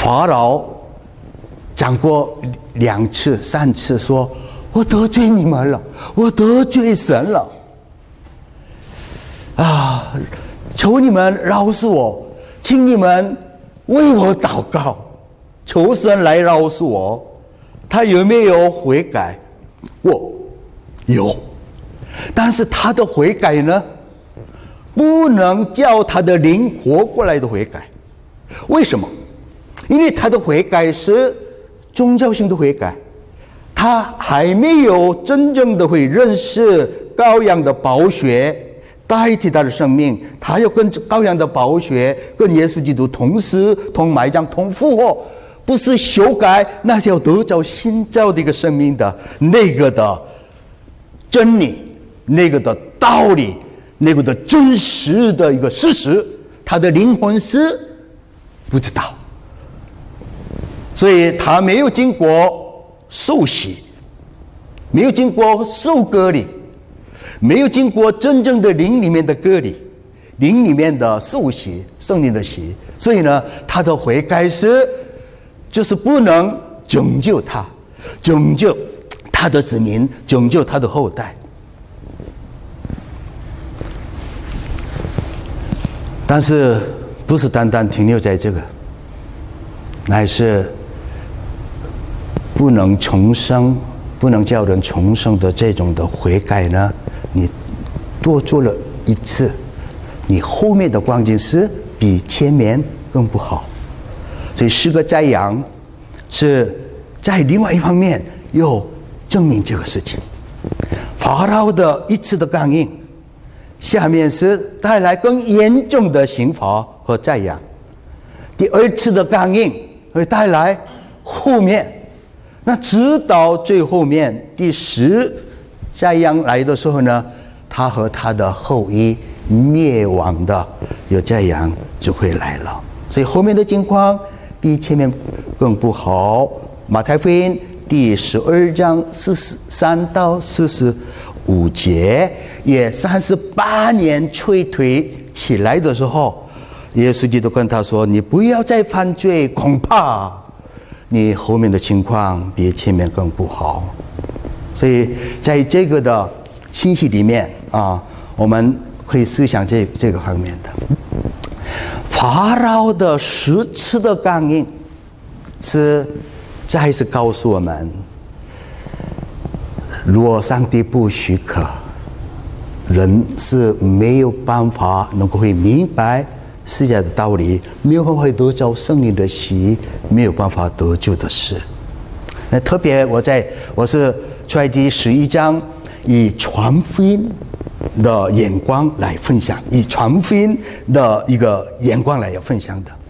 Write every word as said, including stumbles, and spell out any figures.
法老讲过两次、三次说，我得罪你们了，我得罪神了，啊，求你们饶恕我，请你们为我祷告，求神来饶恕我。他有没有悔改？我有，但是他的悔改呢，不能叫他的灵活过来的悔改。为什么？因为他的悔改是宗教性的悔改，他还没有真正的会认识羔羊的宝血代替他的生命，他要跟羔羊的宝血跟耶稣基督同死、同埋葬、同复活，不是修改那些要得着新造的一个生命的那个的真理，那个的道理，那个的真实的一个事实，他的灵魂是不知道，所以他没有经过受洗，没有经过受割礼，没有经过真正的灵里面的割礼，灵里面的受洗，圣灵的洗，所以呢，他的悔改是就是不能拯救他，拯救他的子民，拯救他的后代。但是不是单单停留在这个，乃是不能重生，不能叫人重生的这种的悔改呢，你多做了一次，你后面的光景是比前面更不好。所以诗歌摘阳是在另外一方面又证明这个事情。法老的一次的刚硬，下面是带来更严重的刑罚和摘阳。第二次的刚硬会带来后面，那直到最后面第十摘阳来的时候呢，他和他的后裔灭亡的有摘阳就会来了。所以后面的情况比前面更不好。马太福音第十二章四十三到四十五节，也三十八年催退起来的时候，耶稣基督跟他说：“你不要再犯罪，恐怕你后面的情况比前面更不好。”所以在这个的信息里面啊，我们可以思想这这个方面的。法老的十次的刚硬，是再次告诉我们，如果上帝不许可，人是没有办法能够会明白世界的道理，没有办法会得着圣灵的洗，没有办法得救的事。那特别我在我是出埃及十一章以传福音的眼光来分享，以传福音的一个眼光来分享的。